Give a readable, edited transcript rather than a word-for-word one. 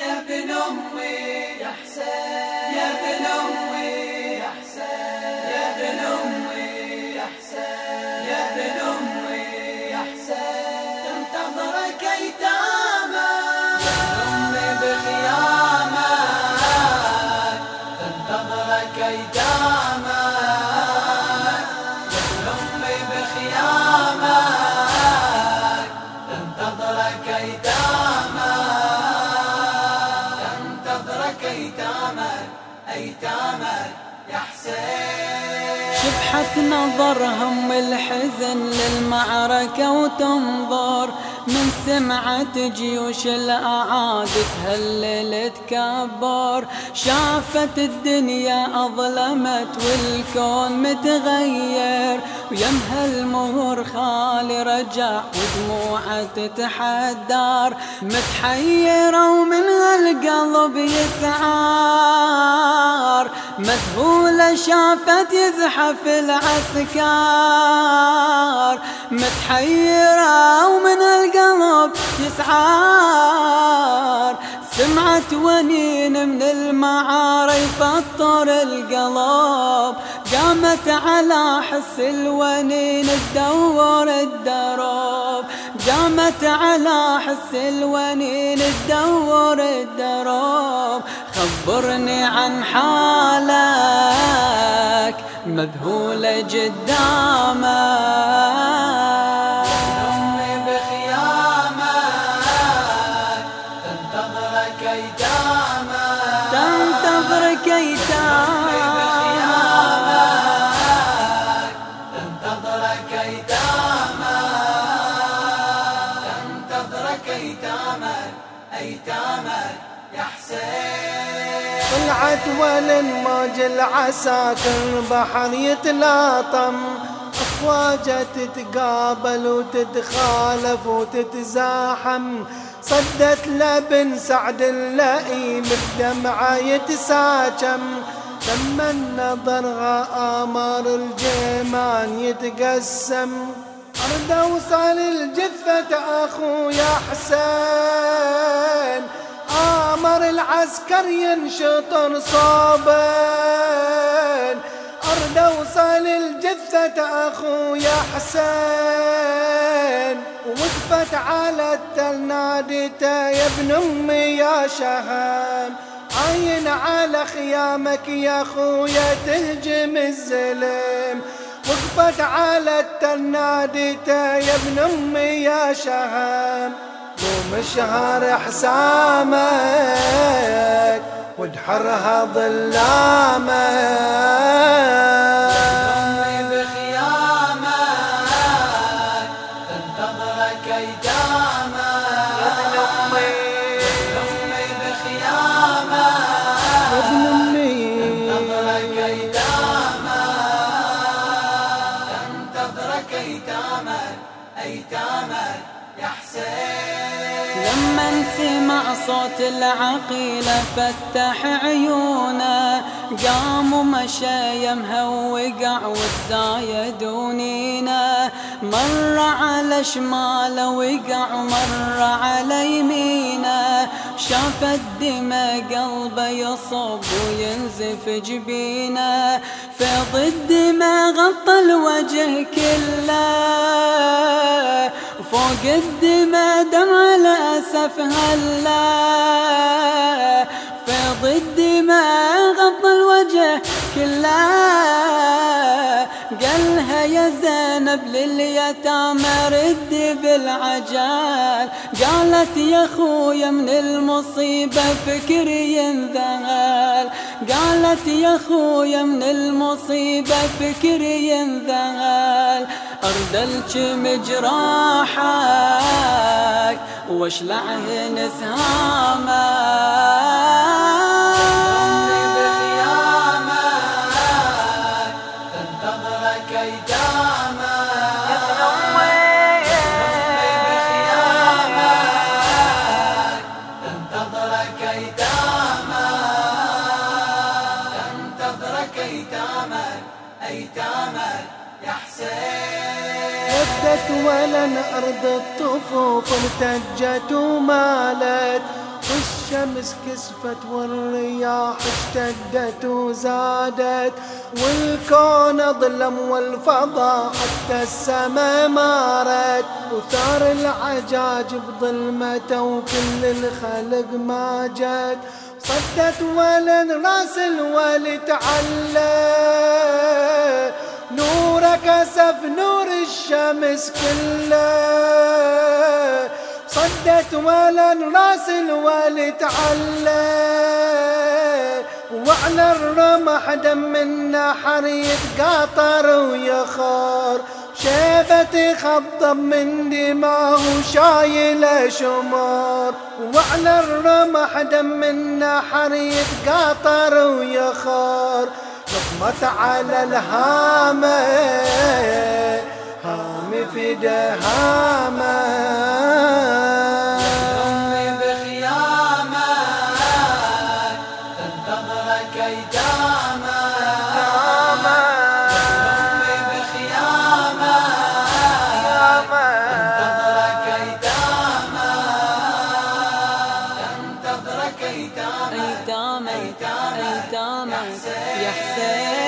يا ابن أمي يا حسين، يا ابن أمي يا حسين، يا ابن أمي يا حسين، يا ابن أمي يا حسين، تنتظرك أيتامك يا ابن أمي بخيامك، تنتظرك أيتامك يا ابن أمي بخيامك، تنتظرك أيتامك، تنتظرك أيتامك، أيتامك يا حسين. شبحة نظرهم الحزن للمعركة وتنظر من سمعة جيوش الأعادي تهلل تكبر، شافت الدنيا أظلمت والكون متغير، ويمها المهور خالي رجع ودموعه تتحدر، متحيرة ومنها القلب يسعار، مذهولة شافت يزحف العسكر، متحيرة ومنها القلب يسعار، سمعت ونين من المعارة يفطر القلب، قامت على حس الونين تدور الدرب، قامت على حس الونين تدور الدرب، خبرني عن حالك مذهولة قدامك. أمي بخيامك، تنتظرك أيتامك، تنتظرك بخيامك، تنتظرك أيتامك، تنتظرك أيتامك، أيتامك يا حسين. طلعت والموج العساكر بحر يتلاطم، أفواجه تتقابل وتتخالف وتتزاحم، صدت لبن سعد اللئيم بدمعه يتساكم، لما نظرها آمار الجيمان يتقسم، أرد أوصل الجثة أخويا حسين، آمر العسكر ينشطر صوبين، أرد أوصل الجثة أخويا حسين، وقفت على التل ناديته يا ابن أمي يا شهم، عاين على خيامك يا أخويا تهجم الزلم، وقفت على التل ناديته يا ابن أمي يا شهم، ومشهر حسامك ودحرها ظلامك. أمي بخيامك، تنتظرك أيتامك يا ابن أمي، أمي بخيامك يا ابن أمي تنتظرك أيتامك، تنتظرك أيتامك، أيتامك يا حسين. لما سمع صوت العقيلة فتح عيونه، قام ومشى يمها ووقع وتزايد ونينه، مر على شماله وقع ومر على يمينه، شاف الدماء قلبه يصب وينزف جبينه، فيض الدماء غطى الوجه كله، وفوق الدماء دمع الأسف هلا، فيض الدماء غطى الوجه كله، قالها يا زينب لليتامى ردي بالعجال، قالت يا خويا من المصيبة فكري ينذهل، قالت يا خويا من المصيبة فكري ينذهل، أردلك مجراحك واشلعه نسهامك. أمي بخيامك، تنتظرك أيتامك يا ابن أمي، أمي بخيامك، تنتظرك أيتامك، تنتظرك أيتامك، أيتامك يا حسين. ردت ولن أرض الطفوف ارتجت ومالت، الشمس كسفت والرياح اشتدت وزادت، والكون ظلم والفضاء حتى السما مارت، وثار العجاج بظلمته وكل الخلق ما جت، صدت ولد راس الولد علّى نور كسف نور الشمس كله، صدت ولد راس الولد علّى، وعلى الرمح دم النحر يتقاطر ويخار، شيبة خضب من دماه شايل شمار، وعلى الرمح دم النحر يتقاطر ويخار، لطمت على الهامة هامي في دهامة، أمي بخيامة تنتظرك أيتامة، أمي بخيامة تنتظرك أيتامة، تنتظرك أيتامة، أيتامة أيتامة يا حسين